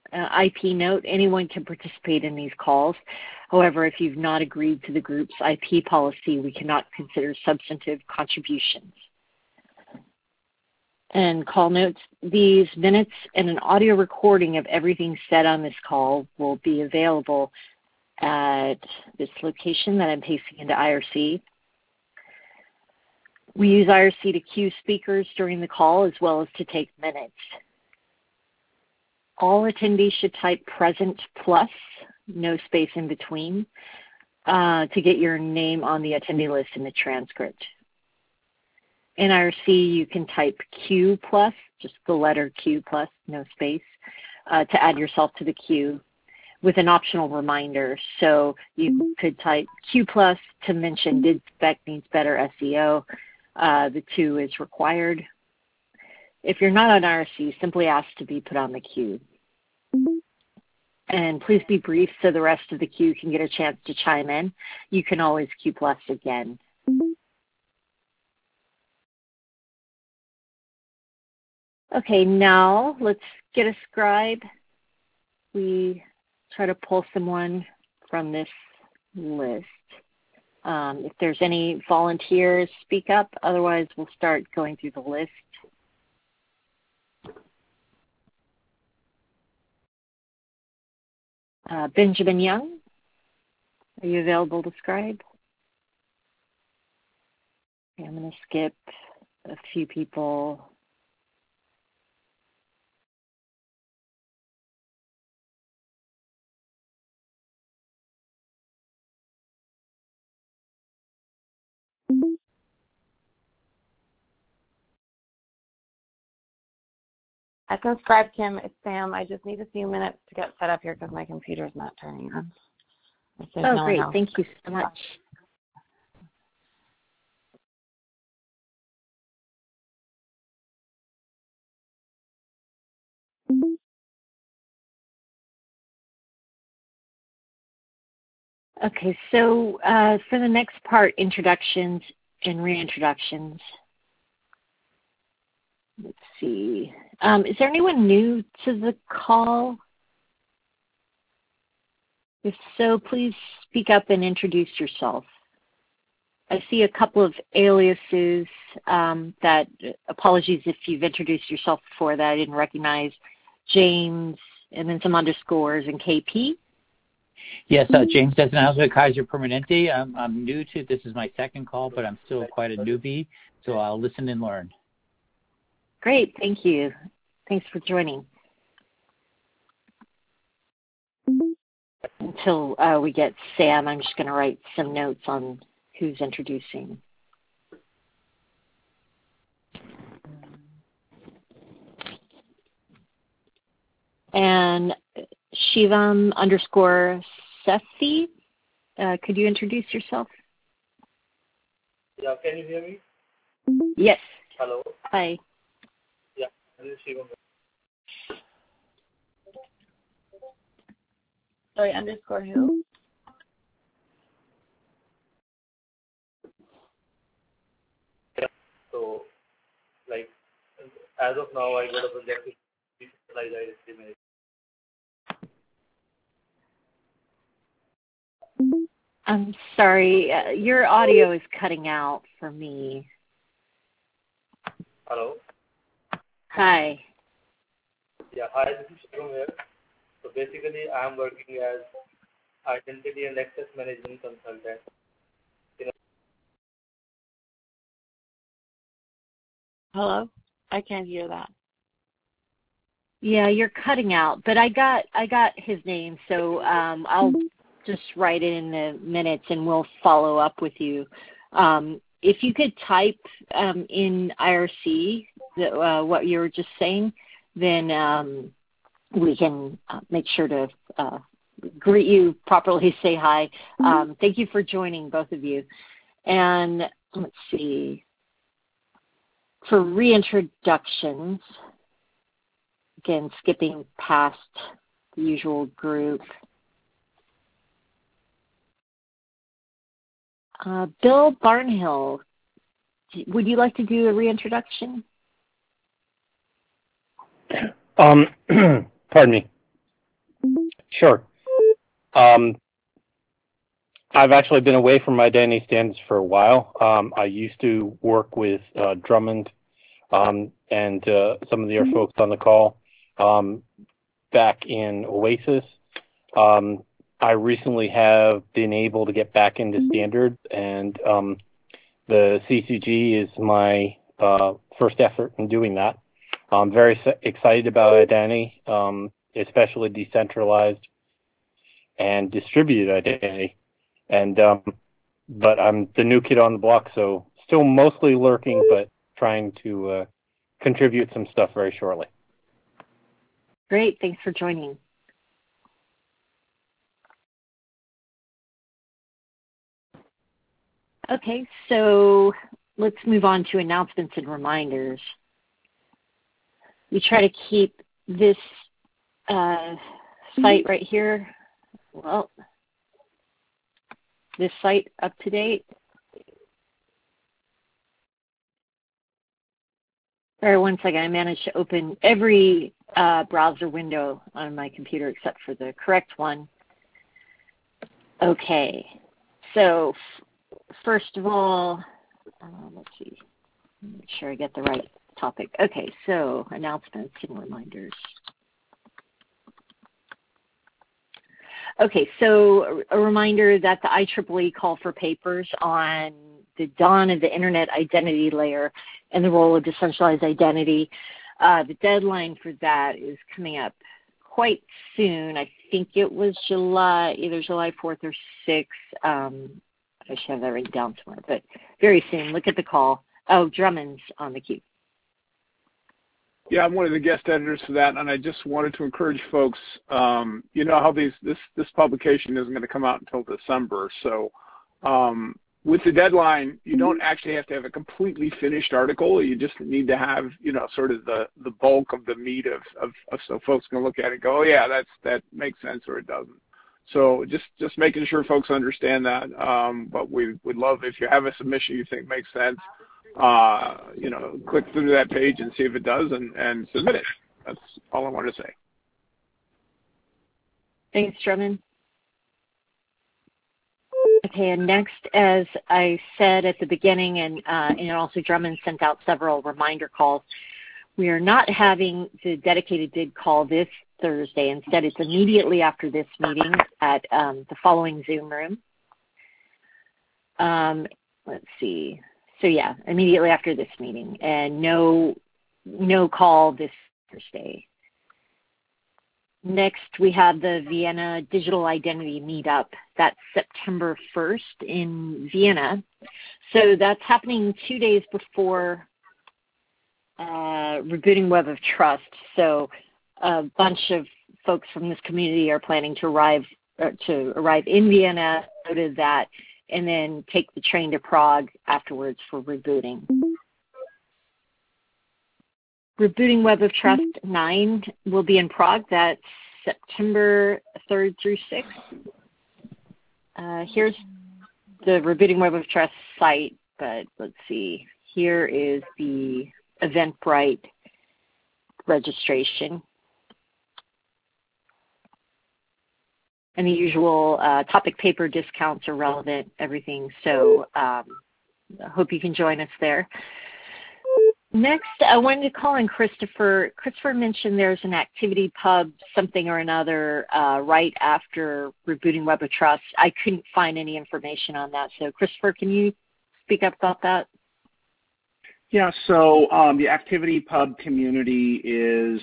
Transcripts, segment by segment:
IP note, anyone can participate in these calls. However, if you've not agreed to the group's IP policy, we cannot consider substantive contributions. And call notes, these minutes and an audio recording of everything said on this call will be available at this location that I'm pasting into IRC. We use IRC to queue speakers during the call as well as to take minutes. All attendees should type present plus, no space in between, to get your name on the attendee list in the transcript. In IRC, you can type Q plus, just the letter Q plus, no space, to add yourself to the queue with an optional reminder. So you could type Q plus to mention did spec needs better SEO. The 2 is required. If you're not on IRC, simply ask to be put on the queue. And please be brief so the rest of the queue can get a chance to chime in. You can always Q plus again. Okay, now let's get a scribe. We try to pull someone from this list. If there's any volunteers, speak up. Otherwise, we'll start going through the list. Benjamin Young, are you available to scribe? Okay, I'm going to skip a few people. I can scribe, Kim. It's Sam. I just need a few minutes to get set up here because my computer's not turning on. Oh, great. Thank you so much. Okay, so for the next part, introductions and reintroductions. Let's see. Is there anyone new to the call? If so, please speak up and introduce yourself. I see a couple of aliases apologies if you've introduced yourself before that I didn't recognize. James, and then some underscores and KP. Yes, James Desenauza, Kaiser Permanente. I'm new to this is my second call, but I'm still quite a newbie, so I'll listen and learn. Great, thank you. Thanks for joining. Until we get Sam, I'm just going to write some notes on who's introducing. And Shivam underscore Sethi, could you introduce yourself? Yeah, can you hear me? Yes. Hello. Hi. Yeah, this is Shivam. Sorry, underscore who? Yeah, so, like, as of now, I got a project to decentralize IRC management. I'm sorry, your audio is cutting out for me. Hello. Hi. Yeah, hi, this is Shivam here. So basically, I am working as identity and access management consultant. Hello? I can't hear that. Yeah, you're cutting out, but I got his name, so I'll just write it in the minutes and we'll follow up with you. If you could type in IRC what you were just saying, then we can make sure to greet you properly, say hi. Thank you for joining, both of you. And let's see. For reintroductions, again, skipping past the usual group. Bill Barnhill, would you like to do a reintroduction? Pardon me. Sure. I've actually been away from identity standards for a while. I used to work with Drummond and some of the other folks on the call back in Oasis. I recently have been able to get back into standards, and the CCG is my first effort in doing that. I'm very excited about identity, especially decentralized and distributed identity. And but I'm the new kid on the block, so still mostly lurking, but trying to contribute some stuff very shortly. Great, thanks for joining. Okay, so let's move on to announcements and reminders. We try to keep this site right here, well, this site up to date. All right, one second. I managed to open every browser window on my computer except for the correct one. Okay, so first of all, let's see, make sure I get the right topic. Okay, so announcements and reminders. Okay, so a reminder that the IEEE call for papers on the dawn of the Internet identity layer and the role of decentralized identity. The deadline for that is coming up quite soon. I think it was either July 4th or 6th. I should have that written down somewhere, but very soon. Look at the call. Oh, Drummond's on the queue. Yeah, I'm one of the guest editors for that, and I just wanted to encourage folks. You know how this publication isn't going to come out until December, so with the deadline, you don't actually have to have a completely finished article. You just need to have, you know, sort of the bulk of the meat of so folks can look at it and go, oh yeah, that makes sense, or it doesn't. So just making sure folks understand that. But we would love if you have a submission you think makes sense. You know, click through that page and see if it does, and submit it. That's all I wanted to say. Thanks, Drummond. Okay, and next, as I said at the beginning, and also Drummond sent out several reminder calls, we are not having the dedicated DID call this Thursday. Instead, it's immediately after this meeting at the following Zoom room. Let's see. So yeah, immediately after this meeting, and no call this Thursday. Next, we have the Vienna Digital Identity Meetup. That's September 1st in Vienna. So that's happening 2 days before Rebooting Web of Trust. So a bunch of folks from this community are planning to arrive in Vienna, go to that, and then take the train to Prague afterwards for rebooting. Rebooting Web of Trust 9 will be in Prague. That's September 3rd through 6th. Here's the Rebooting Web of Trust site, but let's see. Here is the Eventbrite registration. And the usual topic paper discounts are relevant, everything. So I hope you can join us there. Next, I wanted to call in Christopher. Christopher mentioned there's an activity pub, something or another, right after Rebooting Web of Trust. I couldn't find any information on that. So Christopher, can you speak up about that? Yeah, so the activity pub community is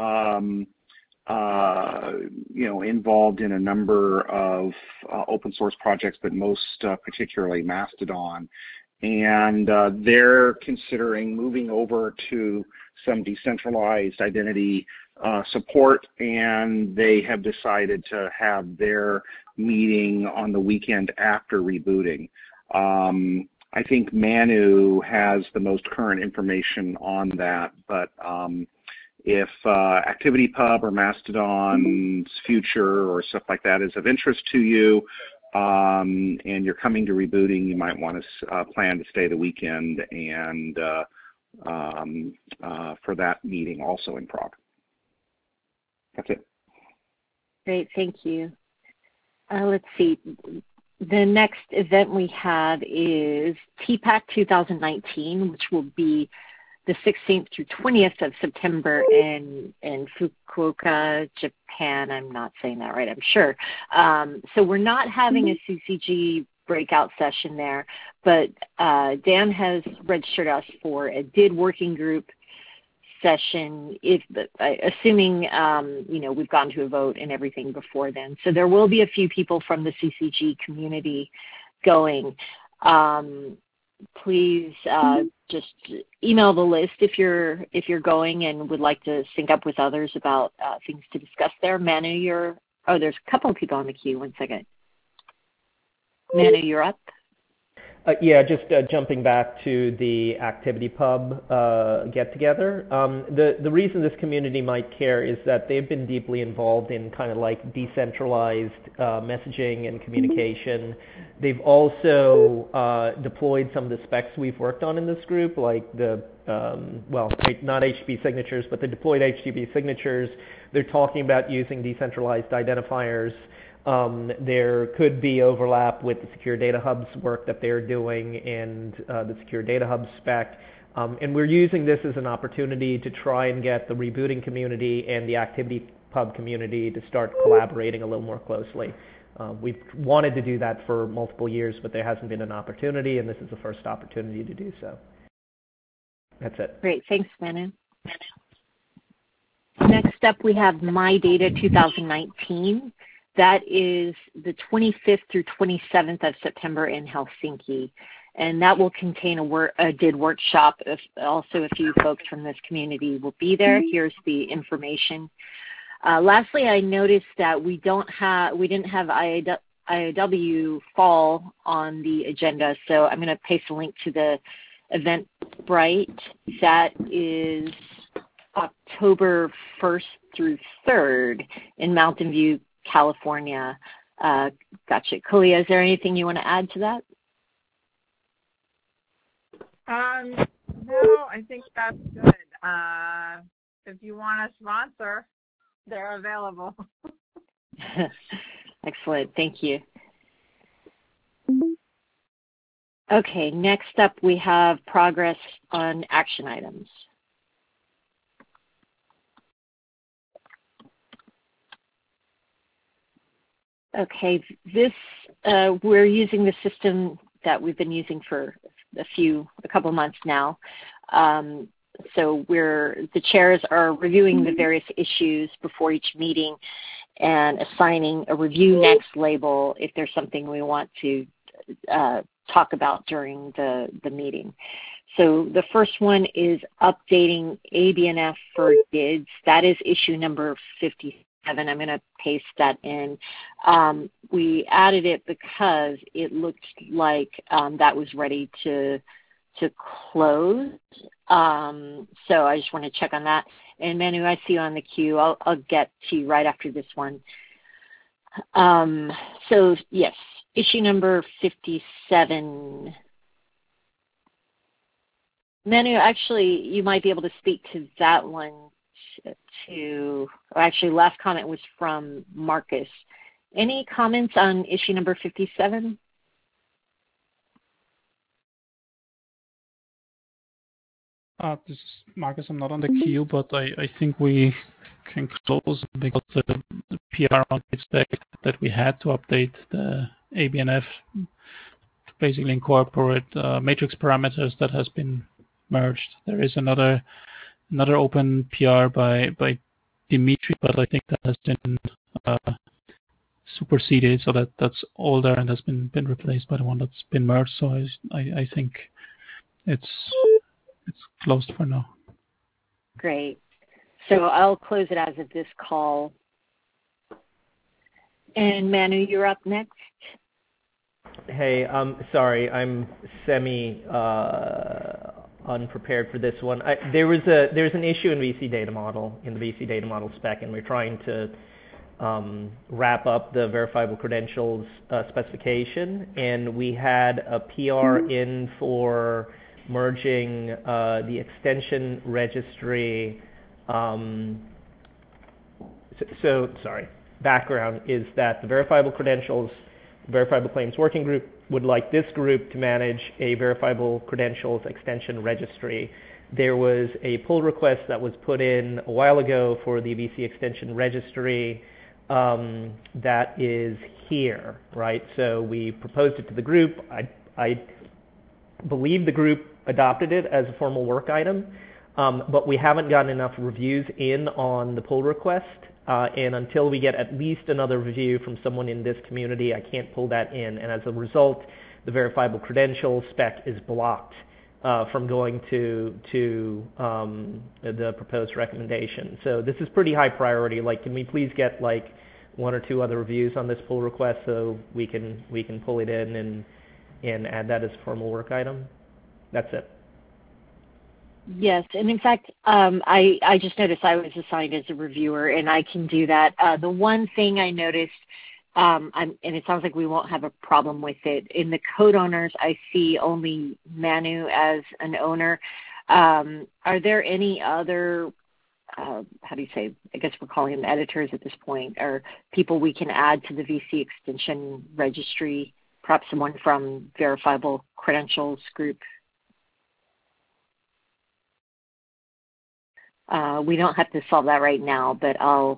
involved in a number of open source projects, but most particularly Mastodon. And they're considering moving over to some decentralized identity support, and they have decided to have their meeting on the weekend after rebooting. I think Manu has the most current information on that, but if ActivityPub or Mastodon's future or stuff like that is of interest to you, and you're coming to rebooting, you might want to plan to stay the weekend and for that meeting also in Prague. That's it. Great, thank you. Let's see. The next event we have is TPAC 2019, which will be the 16th through 20th of September in Fukuoka, Japan. I'm not saying that right, I'm sure. So we're not having a CCG breakout session there, but Dan has registered us for a DID working group session, assuming we've gone to a vote and everything before then. So there will be a few people from the CCG community going. Please just email the list if you're going and would like to sync up with others about things to discuss there. Manu, there's a couple of people on the queue. One second. Manu, you're up. Just jumping back to the Activity Pub get-together. The reason this community might care is that they've been deeply involved in kind of like decentralized messaging and communication. They've also deployed some of the specs we've worked on in this group, like the, not HTTP signatures, but the deployed HTTP signatures. They're talking about using decentralized identifiers. There could be overlap with the Secure Data Hub's work that they're doing and the Secure Data Hub spec. And we're using this as an opportunity to try and get the rebooting community and the Activity Pub community to start collaborating a little more closely. We've wanted to do that for multiple years, but there hasn't been an opportunity, and this is the first opportunity to do so. That's it. Great. Thanks, Manu. Next up, we have My Data 2019. That is the 25th through 27th of September in Helsinki. And that will contain a DID workshop. Also, a few folks from this community will be there. Here's the information. Lastly, I noticed that we didn't have IAW fall on the agenda, so I'm going to paste a link to the Eventbrite. That is October 1st through 3rd in Mountain View, California. Gotcha. Kalia, is there anything you want to add to that? No, I think that's good. If you want a sponsor, they're available. Excellent. Thank you. Okay, next up we have progress on action items. Okay, we're using the system that we've been using for a couple of months now. So the chairs are reviewing the various issues before each meeting and assigning a review next label if there's something we want to talk about during the meeting. So the first one is updating ABNF for DIDs. That is issue number 57. I'm going to paste that in. We added it because it looked like that was ready to close. So I just want to check on that. And Manu, I see you on the queue. I'll get to you right after this one. So yes, issue number 57. Manu, actually, you might be able to speak to that one too. Actually, last comment was from Marcus. Any comments on issue number 57? This is Marcus. I'm not on the queue, but I think we can close because the PR on its deck that we had to update the ABNF to basically incorporate matrix parameters that has been merged. There is another open PR by Dimitri, but I think that has been superseded, so that's older and has been replaced by the one that's been merged. So I think it's closed for now. Great. So I'll close it as of this call. And Manu, you're up next. Hey, sorry, I'm semi unprepared for this one. There's an issue in the VC data model spec, and we're trying to wrap up the verifiable credentials specification, and we had a PR in for merging the extension registry. So sorry, background is that the Verifiable Credentials, Verifiable Claims Working Group would like this group to manage a Verifiable Credentials extension registry. There was a pull request that was put in a while ago for the VC extension registry that is here, right? So we proposed it to the group. I believe the group adopted it as a formal work item, but we haven't gotten enough reviews in on the pull request, and until we get at least another review from someone in this community, I can't pull that in, and as a result, the Verifiable Credentials spec is blocked from going to the proposed recommendation. So this is pretty high priority. Like, can we please get like 1 or 2 other reviews on this pull request so we can pull it in and add that as a formal work item? That's it. Yes, and in fact, I just noticed I was assigned as a reviewer, and I can do that. The one thing I noticed, and it sounds like we won't have a problem with it, in the code owners, I see only Manu as an owner. Are there any other, how do you say, I guess we're calling them editors at this point, or people we can add to the VC extension registry, perhaps someone from Verifiable Credentials group? We don't have to solve that right now, but I'll,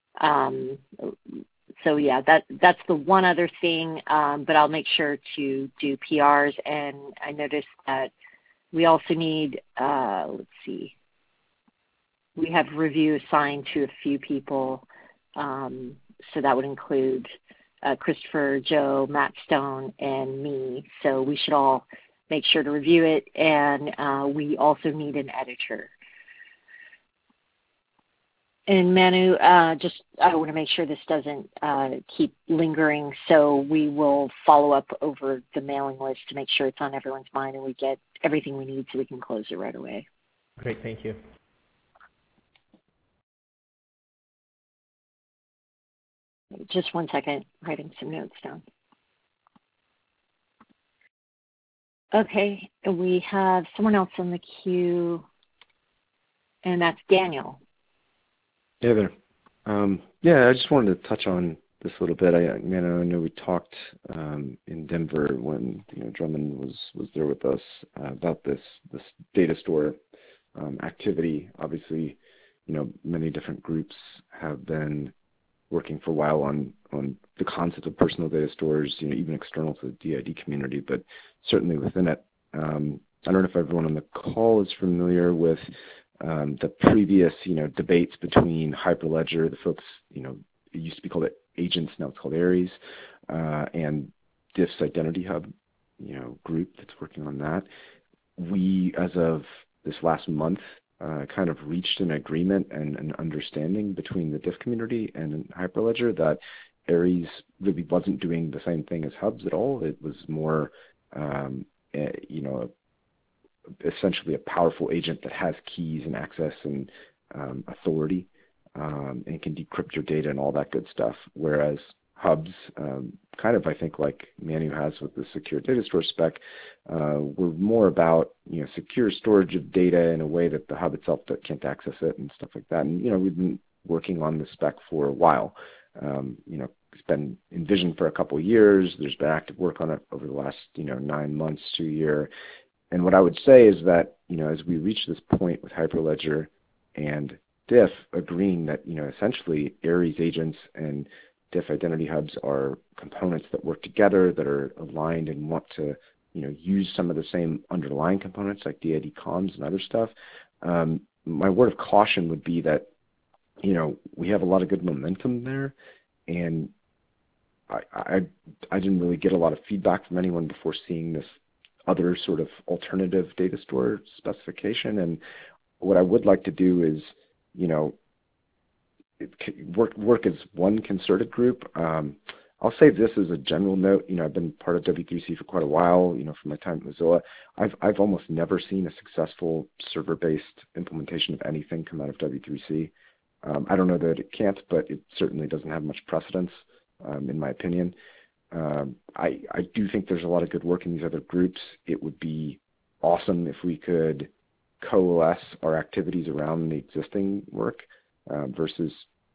so yeah, that's the one other thing, but I'll make sure to do PRs, and I noticed that we also need, let's see, we have review assigned to a few people, so that would include Christopher, Joe, Matt Stone, and me, so we should all make sure to review it, and we also need an editor. And Manu, I want to make sure this doesn't keep lingering, so we will follow up over the mailing list to make sure it's on everyone's mind and we get everything we need so we can close it right away. Great, thank you. Just 1 second, writing some notes down. Okay, we have someone else in the queue, and that's Daniel. Hey there. Yeah, I just wanted to touch on this a little bit. I know we talked in Denver when Drummond was there with us about this data store activity. Obviously, many different groups have been working for a while on the concept of personal data stores, even external to the DID community, but certainly within it. I don't know if everyone on the call is familiar with the previous, debates between Hyperledger, the folks, it used to be called Agents, now it's called Aries, and Diff's Identity Hub, group that's working on that. We, as of this last month, kind of reached an agreement and an understanding between the Diff community and Hyperledger that Aries really wasn't doing the same thing as Hubs at all. It was more, essentially a powerful agent that has keys and access and authority and can decrypt your data and all that good stuff. Whereas Hubs, kind of I think like Manu has with the secure data store spec, were more about secure storage of data in a way that the Hub itself can't access it and stuff like that. And we've been working on the spec for a while. It's been envisioned for a couple of years. There's been active work on it over the last 9 months to a year. And what I would say is that, as we reach this point with Hyperledger and Diff agreeing that, essentially Aries agents and Diff Identity Hubs are components that work together, that are aligned and want to, use some of the same underlying components like DID comms and other stuff. My word of caution would be that, we have a lot of good momentum there, and I didn't really get a lot of feedback from anyone before seeing this other sort of alternative data store specification. And what I would like to do is, work as one concerted group. I'll say this as a general note. I've been part of W3C for quite a while. From my time at Mozilla, I've almost never seen a successful server-based implementation of anything come out of W3C. I don't know that it can't, but it certainly doesn't have much precedence, in my opinion. I do think there's a lot of good work in these other groups. It would be awesome if we could coalesce our activities around the existing work versus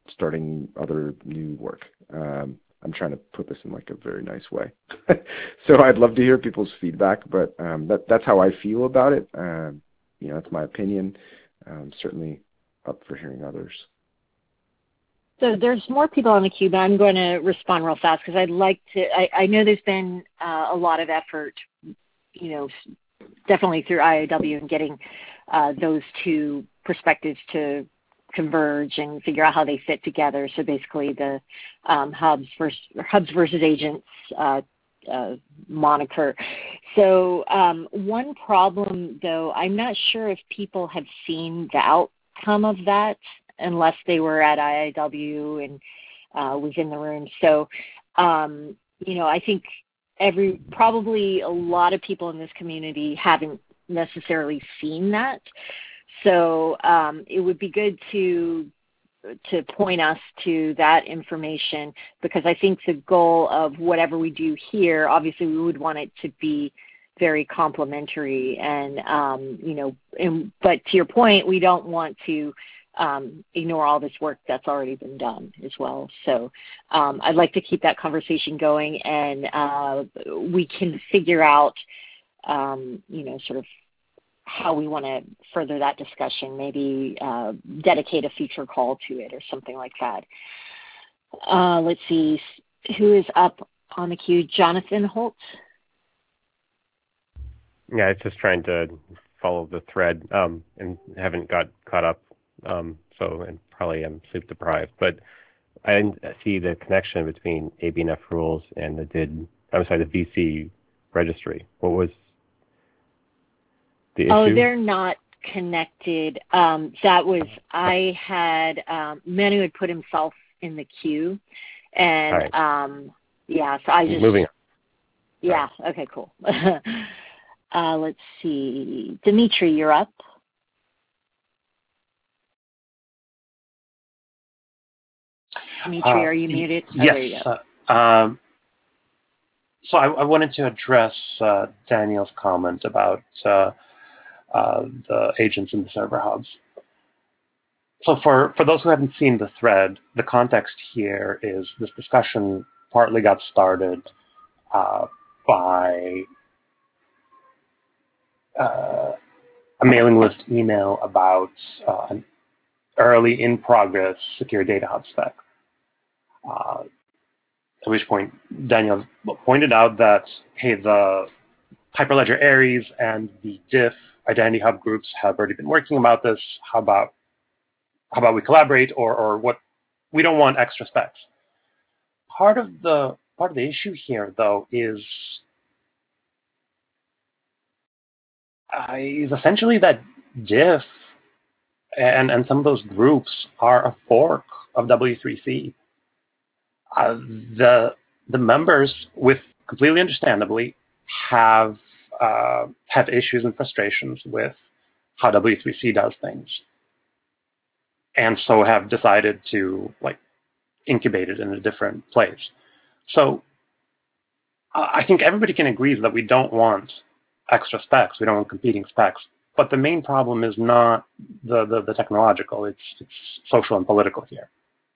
starting other new work. I'm trying to put this in like a very nice way. So I'd love to hear people's feedback, but that's how I feel about it. That's my opinion. Certainly up for hearing others. So there's more people on the queue, but I'm going to respond real fast because I'd like to. I know there's been a lot of effort, definitely through IAW and getting those two perspectives to converge and figure out how they fit together. So basically the hubs versus agents moniker. So one problem, though, I'm not sure if people have seen the outcome of that unless they were at IAW and was in the room. So, I think probably a lot of people in this community haven't necessarily seen that. So it would be good to point us to that information, because I think the goal of whatever we do here, obviously we would want it to be very complementary, and but to your point, we don't want to ignore all this work that's already been done as well. So I'd like to keep that conversation going, and we can figure out sort of how we want to further that discussion, maybe dedicate a future call to it or something like that. Let's see, who is up on the queue? Jonathan Holtz? Yeah, I was just trying to follow the thread and haven't got caught up, and probably am sleep deprived. But I didn't see the connection between ABNF rules and the VC registry. What was the issue? Oh, they're not connected. I had Manu had put himself in the queue, and so I just moving on. Yeah. Okay. Cool. Let's see, Dimitri, you're up. Dimitri, are you muted? Yes. So I wanted to address Daniel's comment about the agents in the server hubs. So for those who haven't seen the thread, the context here is this discussion partly got started by a mailing list email about an early in-progress secure data hub spec. At which point Daniel pointed out that, hey, the Hyperledger Aries and the Diff Identity Hub groups have already been working about this. How about we collaborate, or what? We don't want extra specs. Part of the issue here, though, is essentially that Diff and some of those groups are a fork of W3C. The members, with completely understandably, have issues and frustrations with how W3C does things, and so have decided to incubate it in a different place. So I think everybody can agree that we don't want extra specs, we don't want competing specs, but the main problem is not the technological, it's social and political here.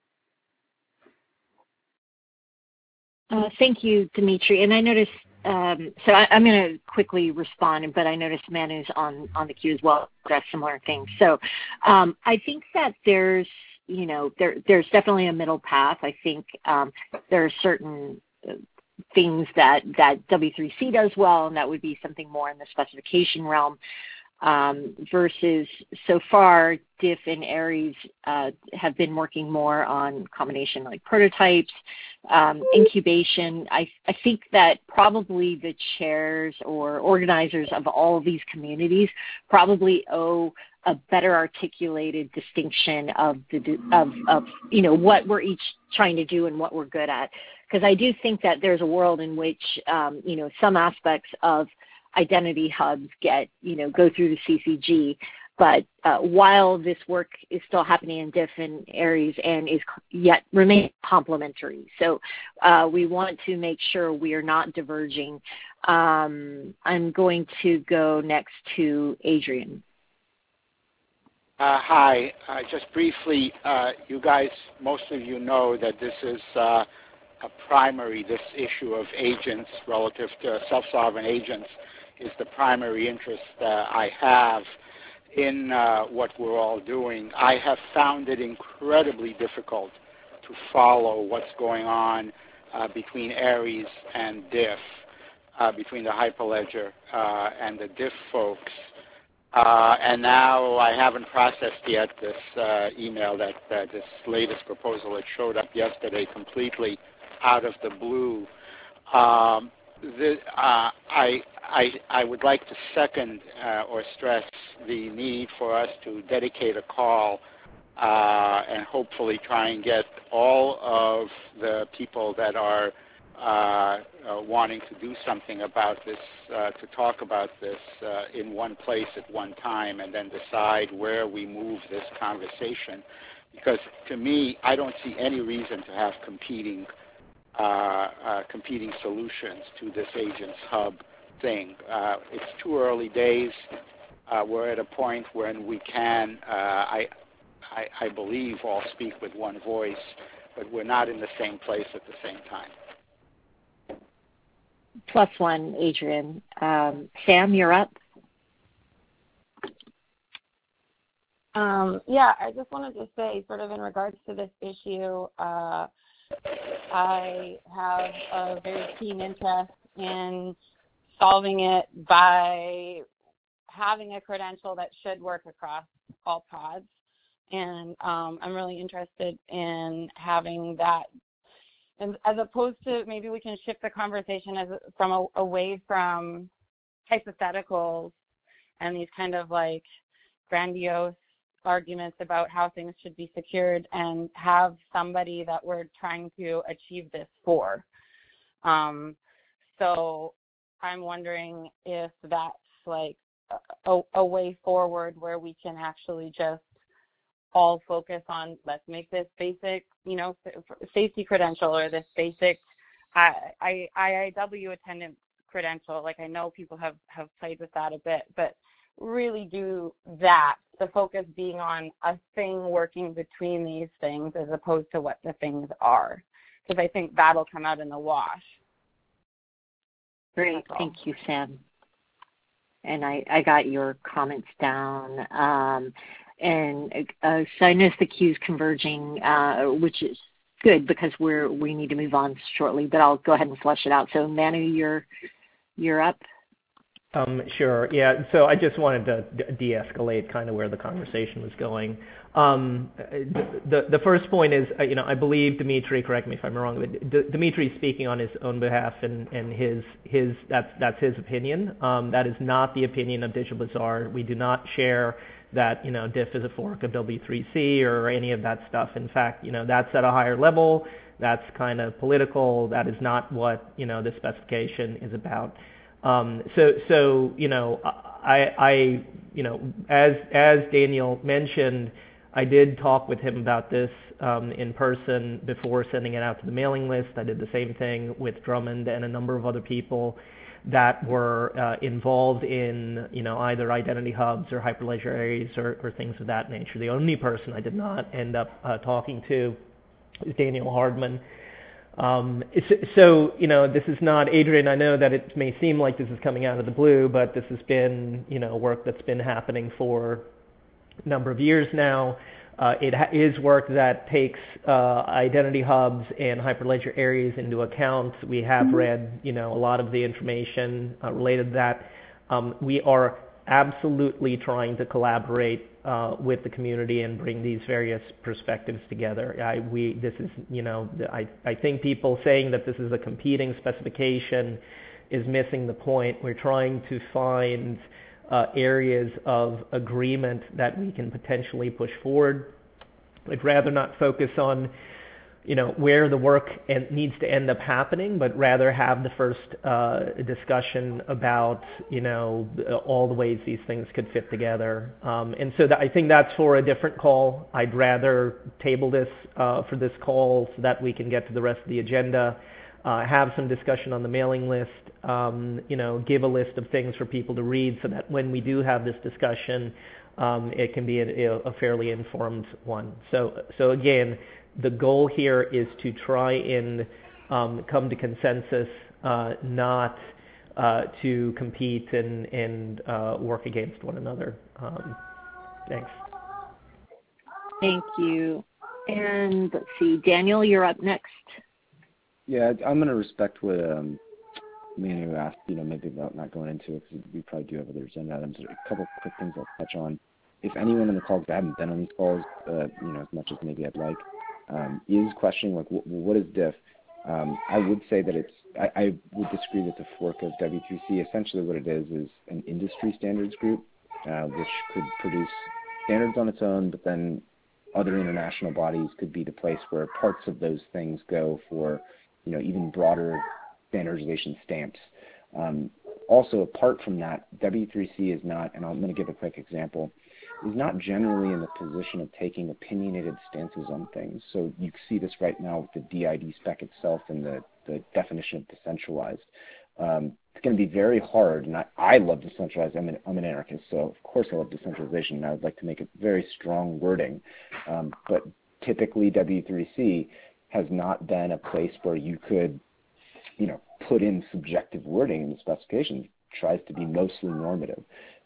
Thank you, Dimitri. And I noticed, so I'm going to quickly respond, but I noticed Manu's on the queue as well. That's similar things. So I think that there's definitely a middle path. I think there are certain things that W3C does well, and that would be something more in the specification realm. Versus so far, Diff and Aries have been working more on combination like prototypes, incubation. I think that probably the chairs or organizers of all of these communities probably owe a better articulated distinction of what we're each trying to do and what we're good at. Because I do think that there's a world in which some aspects of identity hubs go through the CCG, but while this work is still happening in Diff and Aries and is yet remain complementary, so we want to make sure we are not diverging. I'm going to go next to Adrian. Hi. Just briefly, you guys, most of you know that this is this issue of agents relative to self-sovereign agents is the primary interest I have in what we're all doing. I have found it incredibly difficult to follow what's going on between Aries and Diff, between the Hyperledger and the Diff folks. And now I haven't processed yet this email that this latest proposal that showed up yesterday completely out of the blue. I would like to second or stress the need for us to dedicate a call and hopefully try and get all of the people that are wanting to do something about this, to talk about this in one place at one time and then decide where we move this conversation. Because to me, I don't see any reason to have competing solutions to this Agents Hub thing. It's too early days. We're at a point when we can, I believe, all speak with one voice, but we're not in the same place at the same time. +1, Adrian. Sam, you're up. Yeah, I just wanted to say, sort of in regards to this issue, I have a very keen interest in solving it by having a credential that should work across all pods. And I'm really interested in having that. And as opposed to, maybe we can shift the conversation away from hypotheticals and these kind of like grandiose arguments about how things should be secured, and have somebody that we're trying to achieve this for. So I'm wondering if that's like a way forward where we can actually just all focus on, let's make this basic, safety credential, or this basic IIW attendance credential. Like, I know people have played with that a bit, but really do that, the focus being on a thing working between these things as opposed to what the things are, because I think that'll come out in the wash. Great. Thank you, Sam. And I got your comments down. So I noticed the queue's converging, which is good because we need to move on shortly, but I'll go ahead and flesh it out. So Manu, you're up. Sure. Yeah. So I just wanted to de-escalate kind of where the conversation was going. The first point is, I believe Dimitri, correct me if I'm wrong, but Dimitri is speaking on his own behalf, and that's his opinion. That is not the opinion of Digital Bazaar. We do not share that Diff is a fork of W3C or any of that stuff. In fact, that's at a higher level. That's kind of political. That is not what the specification is about. As Daniel mentioned, I did talk with him about this in person before sending it out to the mailing list. I did the same thing with Drummond and a number of other people that were involved in either identity hubs or Hyperledger Aries or things of that nature. The only person I did not end up talking to is Daniel Hardman. This is not, Adrian, I know that it may seem like this is coming out of the blue, but this has been work that's been happening for a number of years now. It is work that takes identity hubs and Hyperledger Aries into account. We have read a lot of the information related to that. We are absolutely trying to collaborate with the community and bring these various perspectives together. I think people saying that this is a competing specification is missing the point. We're trying to find areas of agreement that we can potentially push forward. I'd rather not focus on where the work needs to end up happening, but rather have the first discussion about all the ways these things could fit together. I think that's for a different call. I'd rather table this for this call so that we can get to the rest of the agenda, have some discussion on the mailing list, give a list of things for people to read so that when we do have this discussion, it can be a fairly informed one. So again, the goal here is to try and come to consensus, not to compete and work against one another. Thanks. Thank you. And let's see, Daniel, you're up next. Yeah, I'm going to respect what Manu asked, maybe about not going into it, because we probably do have other agenda items. A couple quick things I'll touch on. If anyone on the call, because I haven't been on these calls, as much as maybe I'd like, is questioning, like, what is diff? I would say that I would disagree with the fork of W3C. Essentially what it is an industry standards group, which could produce standards on its own, but then other international bodies could be the place where parts of those things go for, even broader standardization stamps. Also, apart from that, W3C is not, and I'm going to give a quick example, is not generally in the position of taking opinionated stances on things. So you see this right now with the DID spec itself and the definition of decentralized. It's going to be very hard, and I love decentralized. I'm an anarchist, so of course I love decentralization, and I would like to make it very strong wording. But typically W3C has not been a place where you could, put in subjective wording in the specification. It tries to be mostly normative.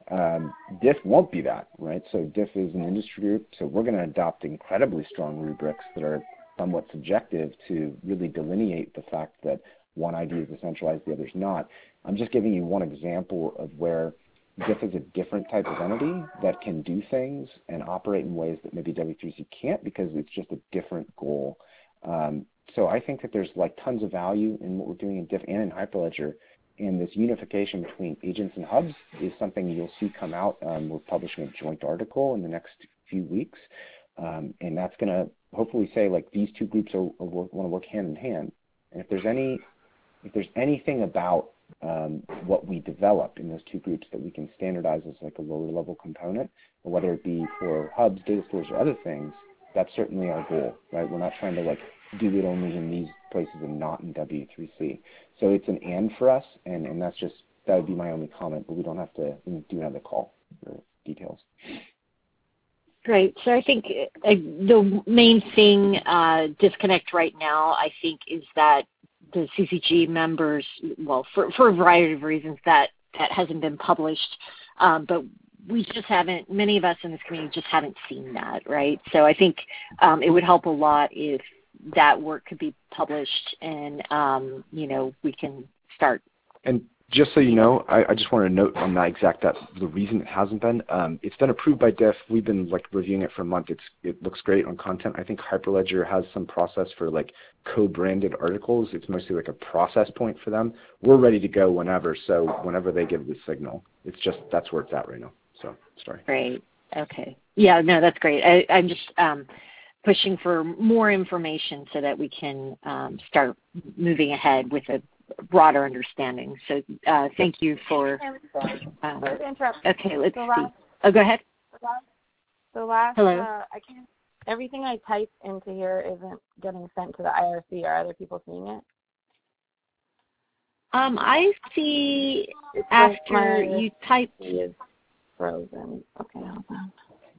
DIF won't be that, right? So DIF is an industry group, so we're going to adopt incredibly strong rubrics that are somewhat subjective to really delineate the fact that one ID is decentralized, the other's not. I'm just giving you one example of where DIF is a different type of entity that can do things and operate in ways that maybe W3C can't because it's just a different goal. So I think that there's like tons of value in what we're doing in DIF and in Hyperledger. And this unification between agents and hubs is something you'll see come out. We're publishing a joint article in the next few weeks. And that's going to hopefully say, like, these two groups want to work hand in hand. And if there's anything about what we develop in those two groups that we can standardize as like a lower level component, or whether it be for hubs, data stores, or other things, that's certainly our goal, right? We're not trying to like do it only in these places and not in W3C. So it's an and for us, and that would be my only comment, but we don't have to do another call for details. Great. So I think the main thing disconnect right now, I think, is that the CCG members, well, for a variety of reasons, that hasn't been published, but we just haven't, many of us in this community just haven't seen that, right? So I think it would help a lot if that work could be published and, we can start. And just so you know, I just want to note on that the reason it hasn't been, it's been approved by DIF. We've been like reviewing it for a month. It looks great on content. I think Hyperledger has some process for like co-branded articles. It's mostly like a process point for them. We're ready to go whenever. So whenever they give the signal, it's just, that's where it's at right now. So sorry. Great. Okay. Yeah, no, that's great. I'm just pushing for more information so that we can start moving ahead with a broader understanding. So thank you for. Okay, let's see. Oh, go ahead. Hello. Everything I type into here isn't getting sent to the IRC. Are other people seeing it? I see after you type. Is frozen. Okay, hold on.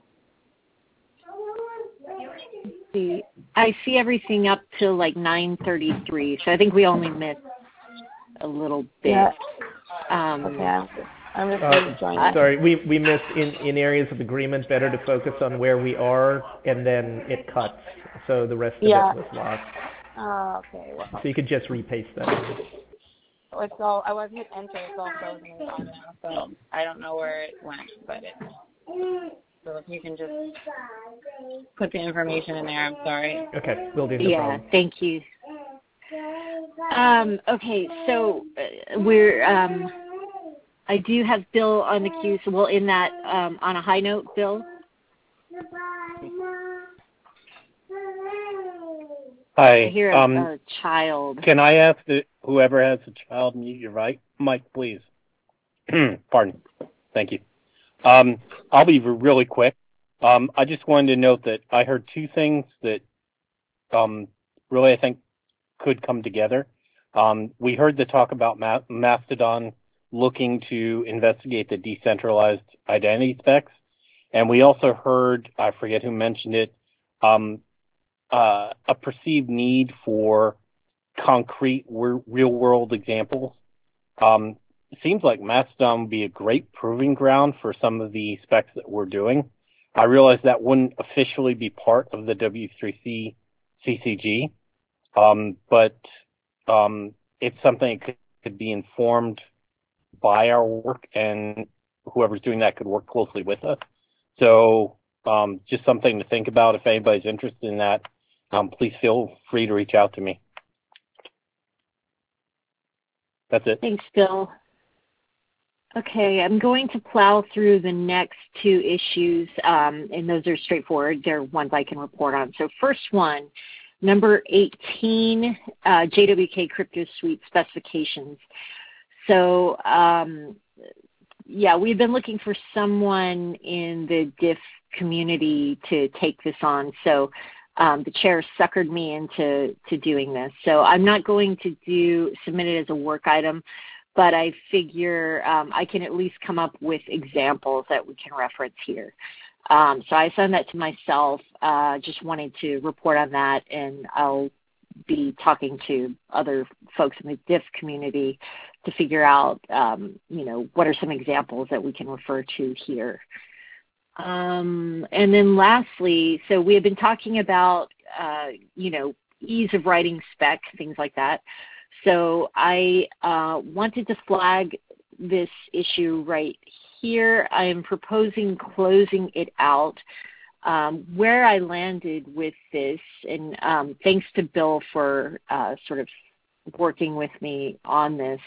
I see everything up to like 9:33, so I think we only missed a little bit. Yeah. Okay. I'm just going to join. Sorry, we missed in areas of agreement. Better to focus on where we are, and then it cuts, so the rest of it was lost. Oh, okay. Well, so you could just repaste that. I was hit enter. It's all frozen now, so I don't know where it went, but so if you can just put the information in there, I'm sorry. Okay, we'll do. No problem. Thank you. Okay, so we're. I do have Bill on the queue, so we'll end that on a high note, Bill. Hi. I hear a child. Can I ask whoever has a child mute your mic, please? Pardon. Thank you. I'll be really quick. I just wanted to note that I heard two things that really I think could come together. We heard the talk about Mastodon looking to investigate the decentralized identity specs, And we also heard, I forget who mentioned it, a perceived need for concrete real-world examples. It seems like Mastodon would be a great proving ground for some of the specs that we're doing. I realize that wouldn't officially be part of the W3C CCG, but it's something that could be informed by our work, and whoever's doing that could work closely with us. So just something to think about. If anybody's interested in that, please feel free to reach out to me. That's it. Thanks, Bill. Okay, I'm going to plow through the next two issues, and those are straightforward. They're ones I can report on. So first one, number 18, JWK Crypto Suite specifications. So, yeah, we've been looking for someone in the diff community to take this on. So the chair suckered me into doing this. So I'm not going to submit it as a work item, but I figure I can at least come up with examples that we can reference here. So I send that to myself. Just wanted to report on that, and I'll be talking to other folks in the diff community to figure out, what are some examples that we can refer to here. And then lastly, so we have been talking about, ease of writing spec, things like that. So I wanted to flag this issue right here. I am proposing closing it out. Where I landed with this, and thanks to Bill for sort of working with me on this.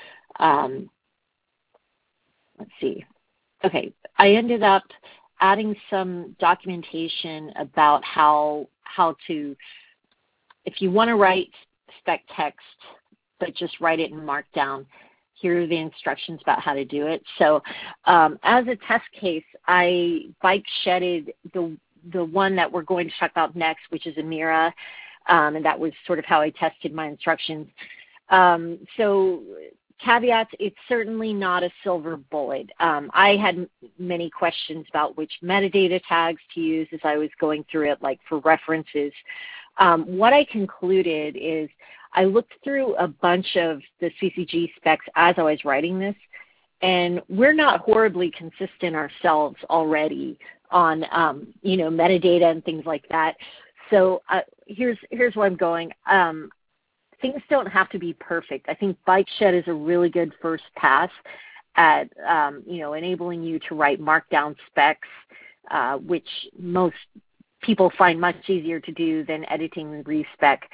Let's see. Okay, I ended up adding some documentation about how to, if you want to write spec text, but just write it in Markdown, here are the instructions about how to do it. So as a test case, I bike shedded the one that we're going to talk about next, which is Amira, and that was sort of how I tested my instructions. So caveats, it's certainly not a silver bullet. I had many questions about which metadata tags to use as I was going through it, like for references. What I concluded is I looked through a bunch of the CCG specs as I was writing this, and we're not horribly consistent ourselves already on, metadata and things like that. So here's where I'm going. Things don't have to be perfect. I think BikeShed is a really good first pass at, enabling you to write Markdown specs, which most people find much easier to do than editing and respec.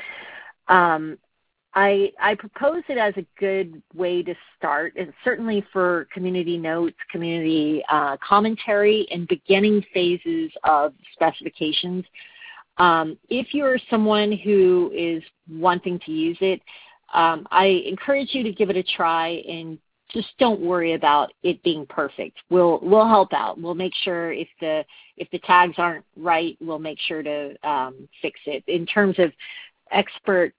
I propose it as a good way to start, and certainly for community notes, community commentary, and beginning phases of specifications. If you're someone who is wanting to use it, I encourage you to give it a try, and just don't worry about it being perfect. We'll help out. We'll make sure if the tags aren't right, we'll make sure to fix it. In terms of expert,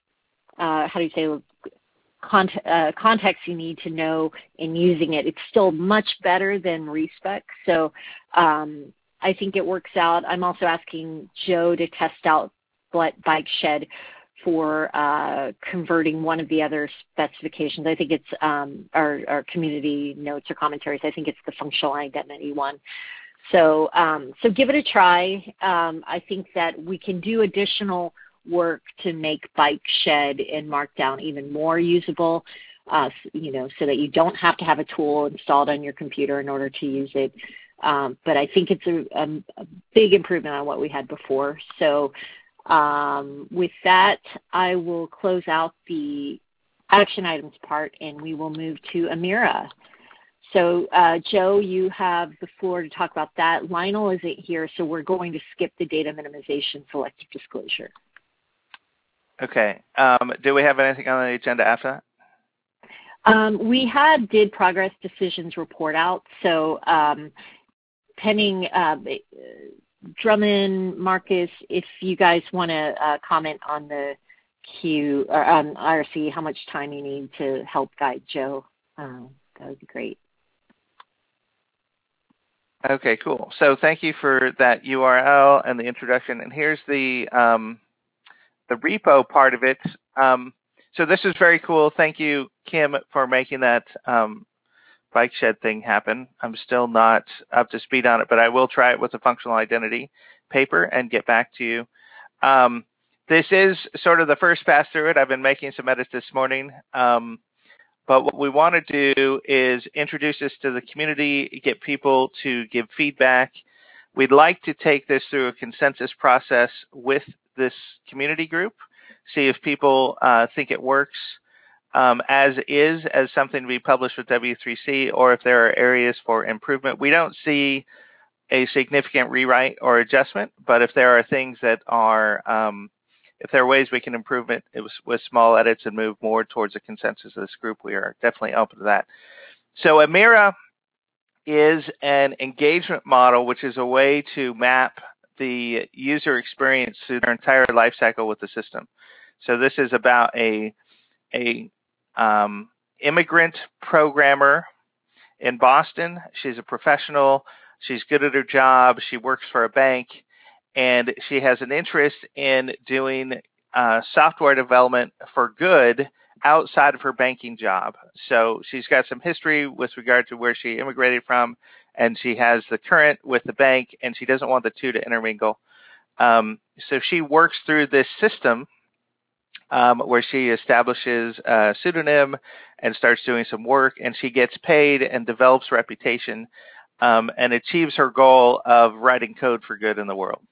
context you need to know in using it, it's still much better than respec. So I think it works out. I'm also asking Joe to test out BikeShed for converting one of the other specifications. I think it's our community notes or commentaries. I think it's the functional identity one. So give it a try. I think that we can do additional work to make BikeShed and Markdown even more usable, so that you don't have to have a tool installed on your computer in order to use it. But I think it's a big improvement on what we had before. So with that, I will close out the action items part, and we will move to Amira. So Joe, you have the floor to talk about that. Lionel isn't here, so we're going to skip the data minimization selective disclosure. Okay. Do we have anything on the agenda after that? We did progress decisions report out. So pending Drummond, Marcus, if you guys want to comment on the queue or on IRC, how much time you need to help guide Joe, that would be great. Okay, cool. So thank you for that URL and the introduction. And here's the repo part of it. So this is very cool. Thank you, Kim, for making that bike shed thing happen. I'm still not up to speed on it, but I will try it with the functional identity paper and get back to you. This is sort of the first pass through it. I've been making some edits this morning. But what we want to do is introduce this to the community, get people to give feedback. We'd like to take this through a consensus process with this community group, see if people think it works as something to be published with W3C, or if there are areas for improvement. We don't see a significant rewrite or adjustment, but if there are things that are if there are ways we can improve it with small edits and move more towards a consensus of this group, we are definitely open to that. So Amira is an engagement model, which is a way to map the user experience through their entire life cycle with the system. So this is about a immigrant programmer in Boston. She's a professional. She's good at her job. She works for a bank. And she has an interest in doing software development for good outside of her banking job. So she's got some history with regard to where she immigrated from, and she has the current with the bank, and she doesn't want the two to intermingle. So she works through this system where she establishes a pseudonym and starts doing some work, and she gets paid and develops reputation and achieves her goal of writing code for good in the world.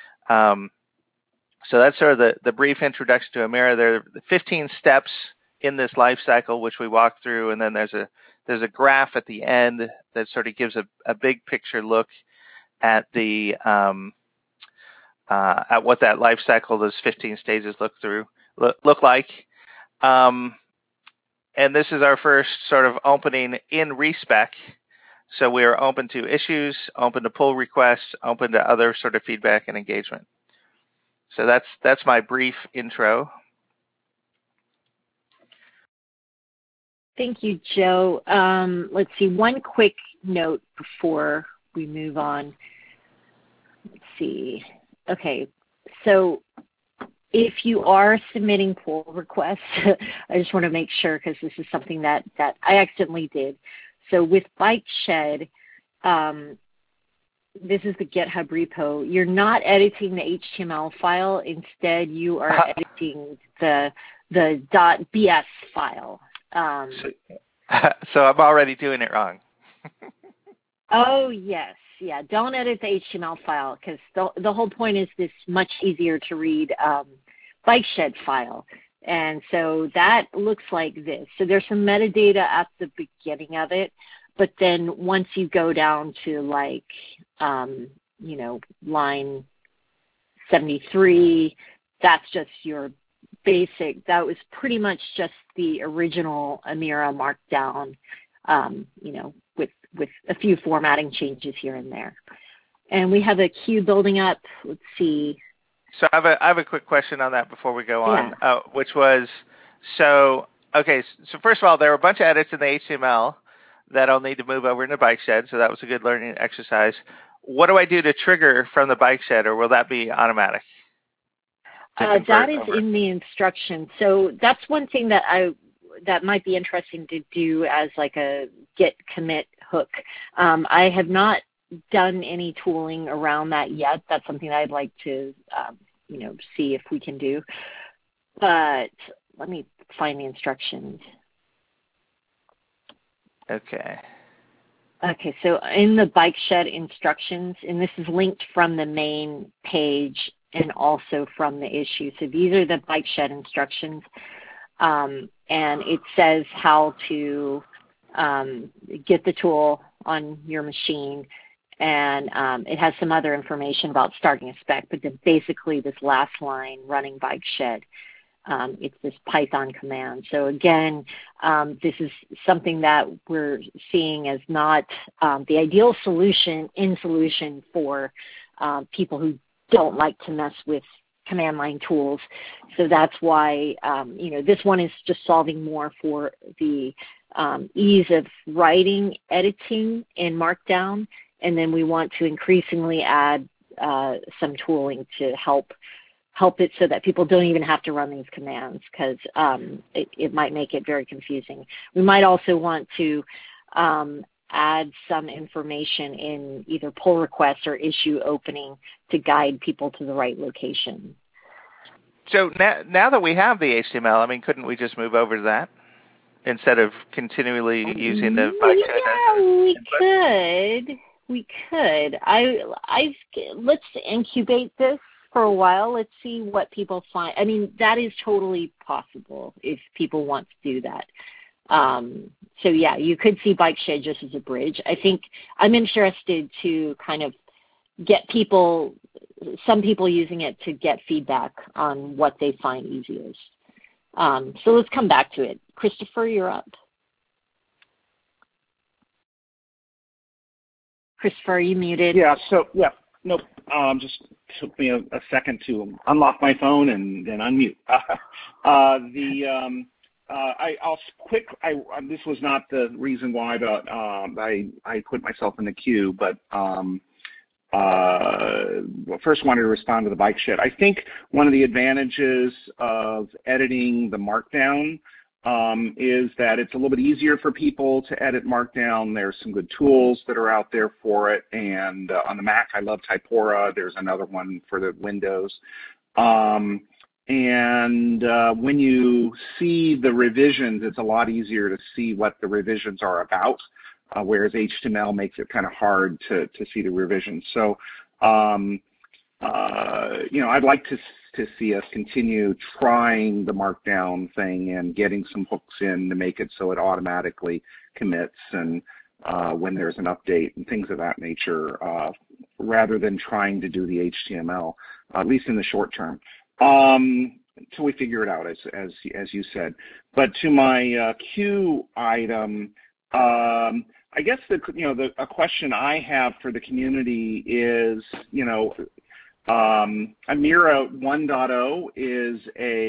So that's sort of the brief introduction to Amira. There are 15 steps in this life cycle, which we walk through, and then there's a graph at the end that sort of gives a big picture look at the at what that life cycle, those 15 stages look like. And this is our first sort of opening in respec. So we are open to issues, open to pull requests, open to other sort of feedback and engagement. So that's my brief intro. Thank you, Joe. Let's see, one quick note before we move on. Let's see. Okay, so if you are submitting pull requests, I just want to make sure, because this is something that I accidentally did. So with Bike Shed, this is the GitHub repo. You're not editing the HTML file. Instead, you are editing the .bs file. So I'm already doing it wrong. Oh, yes. Yeah, don't edit the HTML file, because the whole point is this much easier to read Bike Shed file. And so that looks like this. So there's some metadata at the beginning of it, but then once you go down to like, line 73, that's just your basic. That was pretty much just the original Amira Markdown, with a few formatting changes here and there. And we have a queue building up. Let's see. So I have a quick question on that before we go on, which was, so first of all, there were a bunch of edits in the HTML that I'll need to move over into Bike Shed, so that was a good learning exercise. What do I do to trigger from the Bike Shed, or will that be automatic? That is in the instructions. So that's one thing that might be interesting to do as like a git commit hook. I have not done any tooling around that yet. That's something I'd like to, see if we can do. But let me find the instructions. Okay. Okay, so in the Bike Shed instructions, and this is linked from the main page and also from the issue. So these are the Bike Shed instructions, and it says how to get the tool on your machine. And it has some other information about starting a spec, but then basically this last line, running Bike Shed, it's this Python command. So again, this is something that we're seeing as not the ideal solution for people who don't like to mess with command line tools. So that's why, this one is just solving more for the ease of writing, editing in Markdown, and then we want to increasingly add some tooling to help it so that people don't even have to run these commands, because it might make it very confusing. We might also want to add some information in either pull request or issue opening to guide people to the right location. So now that we have the HTML, I mean, couldn't we just move over to that instead of continually using the bike shed? We could. Let's incubate this for a while. Let's see what people find. I mean, that is totally possible if people want to do that. So yeah, you could see bike shed just as a bridge. I think I'm interested to kind of get some people using it to get feedback on what they find easiest. So let's come back to it. Christopher, you're up. Christopher, are you muted? Yeah, nope. Just took me a second to unlock my phone and then unmute. This was not the reason why I put myself in the queue, but first wanted to respond to the bike shed. I think one of the advantages of editing the Markdown is that it's a little bit easier for people to edit Markdown. There's some good tools that are out there for it, and on the Mac, I love Typora. There's another one for the Windows. When you see the revisions, it's a lot easier to see what the revisions are about, whereas HTML makes it kind of hard to see the revisions. So, I'd like to see us continue trying the Markdown thing and getting some hooks in to make it so it automatically commits and when there's an update and things of that nature, rather than trying to do the HTML, at least in the short term. Until we figure it out, as you said. But to my Q item, I guess a question I have for the community is, Amira 1.0 is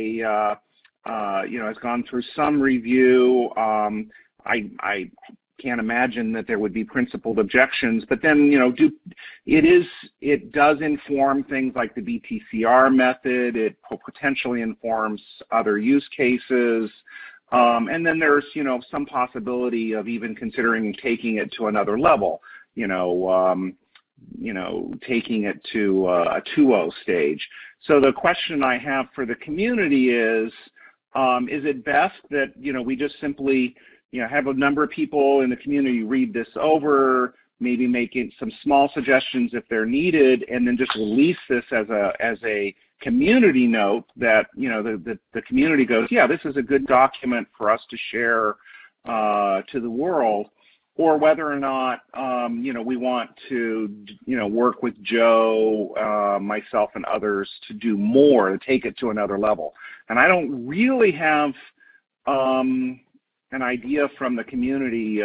has gone through some review. I can't imagine that there would be principled objections, but then it does inform things like the BTCR method. It potentially informs other use cases, and then there's some possibility of even considering taking it to another level. Taking it to a 2.0 stage. So the question I have for the community is it best that we just simply have a number of people in the community read this over, maybe making some small suggestions if they're needed, and then just release this as a community note that the community goes, yeah, this is a good document for us to share to the world, or whether or not we want to work with Joe, myself, and others to do more, to take it to another level. And I don't really have an idea from the community,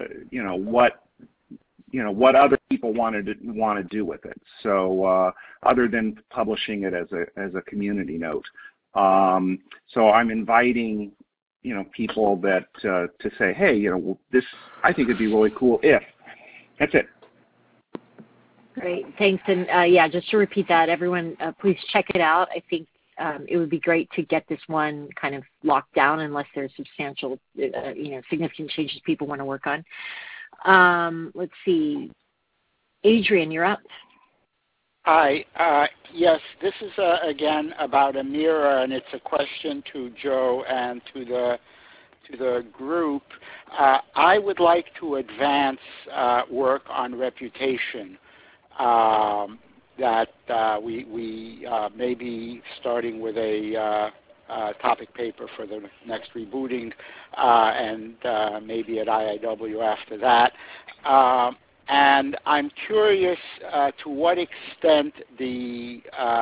what other people want to do with it. So other than publishing it as a community note. So I'm inviting people that to say, hey, this, I think it'd be really cool if. That's it. Great, thanks. And just to repeat that, everyone, please check it out. I think it would be great to get this one kind of locked down unless there's substantial, significant changes people want to work on. Let's see. Adrian, you're up. Hi. Yes, this is again about Amira, and it's a question to Joe and to the group. I would like to advance work on reputation. That we may be starting with a topic paper for the next rebooting, and maybe at IIW after that. And I'm curious to what extent the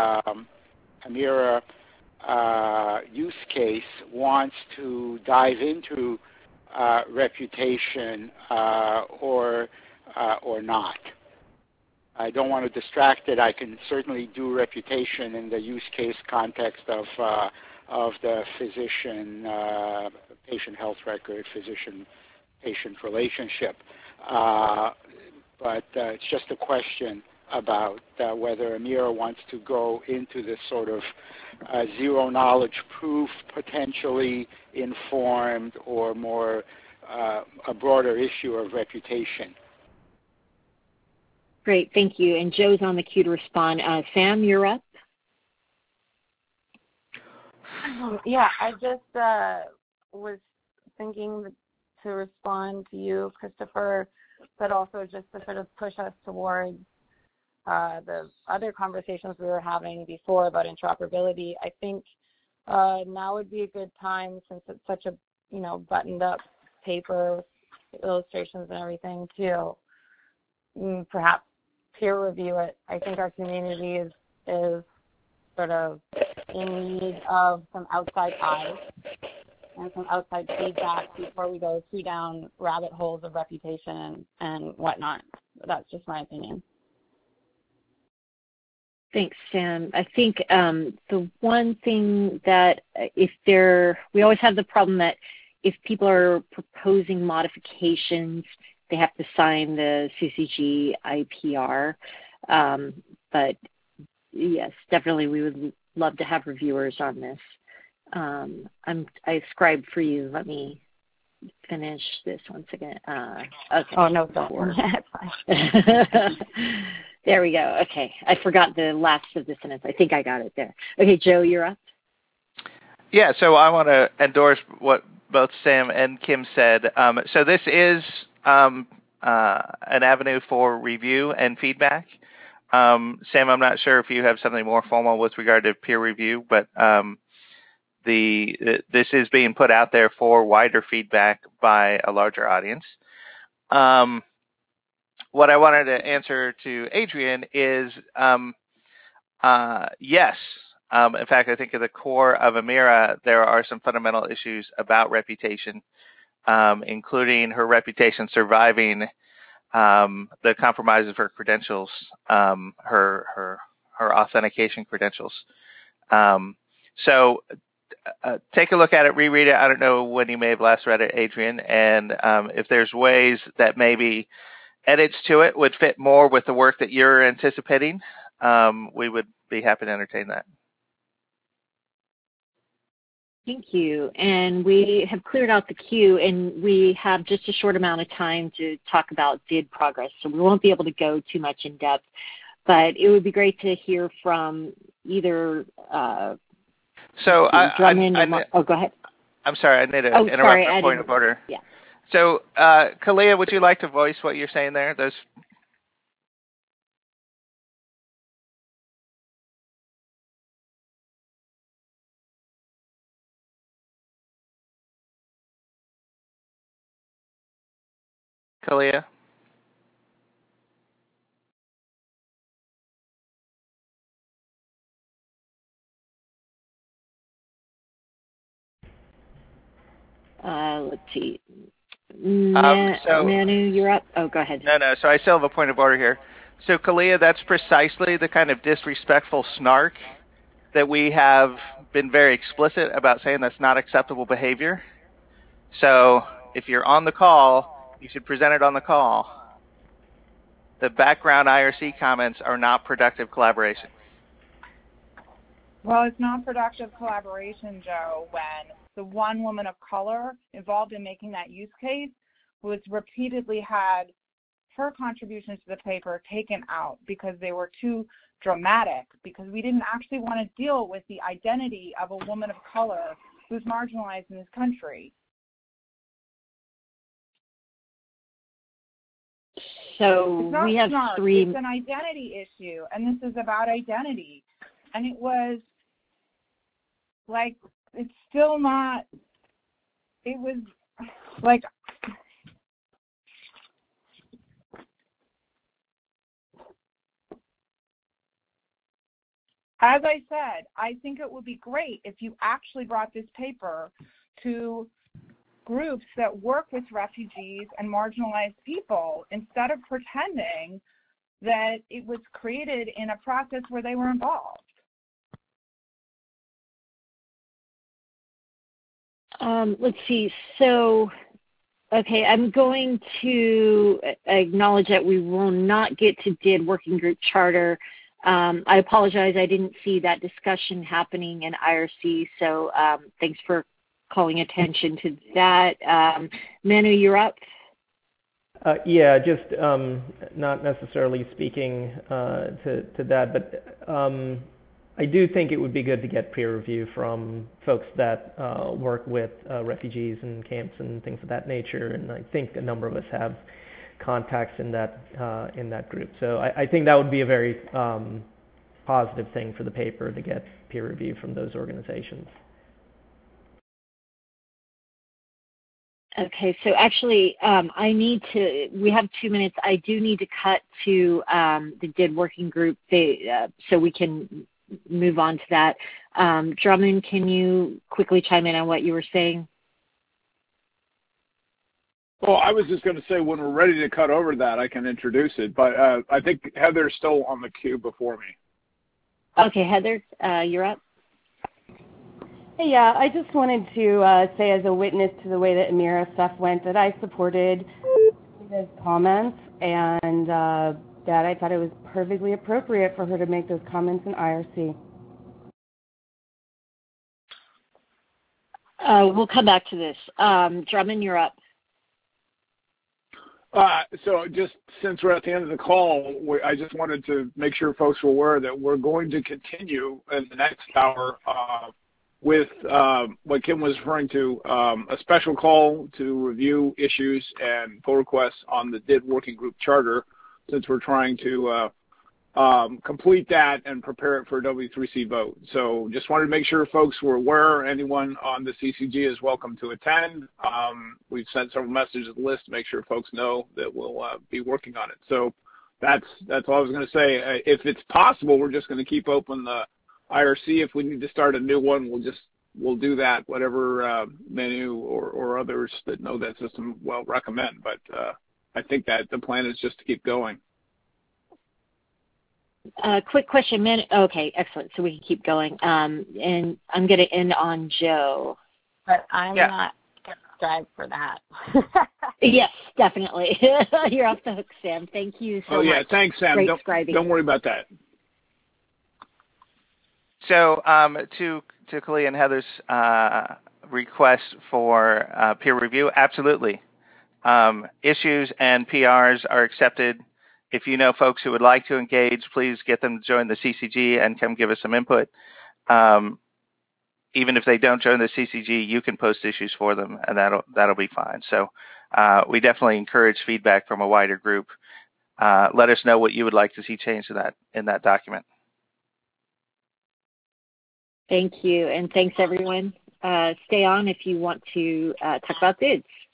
Amira use case wants to dive into reputation or not. I don't want to distract it. I can certainly do reputation in the use case context of the physician patient health record, physician patient relationship. but it's just a question about whether Amira wants to go into this sort of zero knowledge proof, potentially informed, or more a broader issue of reputation. Great, thank you. And Joe's on the queue to respond. Sam, you're up. Yeah, I just was thinking to respond to you, Christopher, but also just to sort of push us towards the other conversations we were having before about interoperability. I think now would be a good time, since it's such a buttoned up paper, illustrations and everything, to perhaps peer review it. I think our community is sort of in need of some outside eyes and some outside feedback before we go too down rabbit holes of reputation and whatnot. That's just my opinion. Thanks, Sam. I think the one thing that we always have the problem that if people are proposing modifications, they have to sign the CCG IPR. But yes, definitely we would love to have reviewers on this. I scribed for you. Let me finish this once again. Okay. Oh, no, don't. There we go. Okay. I forgot the last of the sentence. I think I got it there. Okay, Joe, you're up. Yeah, so I want to endorse what both Sam and Kim said. So this is an avenue for review and feedback. Sam, I'm not sure if you have something more formal with regard to peer review, but this is being put out there for wider feedback by a larger audience. What I wanted to answer to Adrian is yes. In fact, I think at the core of Amira, there are some fundamental issues about reputation, including her reputation surviving the compromise of her credentials, her authentication credentials. So take a look at it, reread it. I don't know when you may have last read it, Adrian, and if there's ways that maybe edits to it would fit more with the work that you're anticipating, we would be happy to entertain that. Thank you. And we have cleared out the queue, and we have just a short amount of time to talk about DID progress, so we won't be able to go too much in depth, but it would be great to hear from either Drummond or go ahead. I'm sorry, I need to interrupt for a point of order. Yeah. So, Kalia, would you like to voice what you're saying there? Kalia? Let's see. Manu, you're up. Oh, go ahead. No. So I still have a point of order here. So, Kalia, that's precisely the kind of disrespectful snark that we have been very explicit about saying that's not acceptable behavior. So, if you're on the call, you should present it on the call. The background IRC comments are not productive collaboration. Well, it's not productive collaboration, Joe, when the one woman of color involved in making that use case was repeatedly had her contributions to the paper taken out because they were too dramatic, because we didn't actually want to deal with the identity of a woman of color who's marginalized in this country. So we have three. It's an identity issue, and this is about identity. And it was like, it's still not, it was like, as I said, I think it would be great if you actually brought this paper to groups that work with refugees and marginalized people instead of pretending that it was created in a process where they were involved. Let's see. So Okay, I'm going to acknowledge that we will not get to DID working group charter. I apologize, I didn't see that discussion happening in IRC, so thanks for calling attention to that. Manu, you're up. Yeah, just not necessarily speaking to that, but I do think it would be good to get peer review from folks that work with refugees and camps and things of that nature, and I think a number of us have contacts in that group. So I think that would be a very positive thing for the paper to get peer review from those organizations. Okay, so actually, we have 2 minutes. I do need to cut to the DID working group so we can move on to that. Drummond, can you quickly chime in on what you were saying? Well, I was just going to say when we're ready to cut over that, I can introduce it, but I think Heather's still on the queue before me. Okay, Heather, you're up. Hey, yeah, I just wanted to say as a witness to the way that Amira stuff went that I supported his comments and that I thought it was perfectly appropriate for her to make those comments in IRC. We'll come back to this. Drummond, you're up. So just since we're at the end of the call, I just wanted to make sure folks were aware that we're going to continue in the next hour with what Kim was referring to, a special call to review issues and pull requests on the DID working group charter, since we're trying to complete that and prepare it for a W3C vote. So just wanted to make sure folks were aware. Anyone on the CCG is welcome to attend. We've sent several messages to the list to make sure folks know that we'll be working on it. So that's all I was going to say. If it's possible, we're just going to keep open the IRC. If we need to start a new one, we'll do that, whatever Manu or others that know that system will recommend. But I think that the plan is just to keep going. Quick question, Manu. Okay, excellent. So we can keep going. And I'm going to end on Joe. But I'm not going to strive for that. Yes, definitely. You're off the hook, Sam. Thank you so much. Oh, yeah, thanks, Sam. Don't worry about that. So to Kali and Heather's request for peer review, absolutely. Issues and PRs are accepted. If you know folks who would like to engage, please get them to join the CCG and come give us some input. Even if they don't join the CCG, you can post issues for them, and that'll be fine. So we definitely encourage feedback from a wider group. Let us know what you would like to see changed in that document. Thank you, and thanks everyone. Stay on if you want to talk about bids.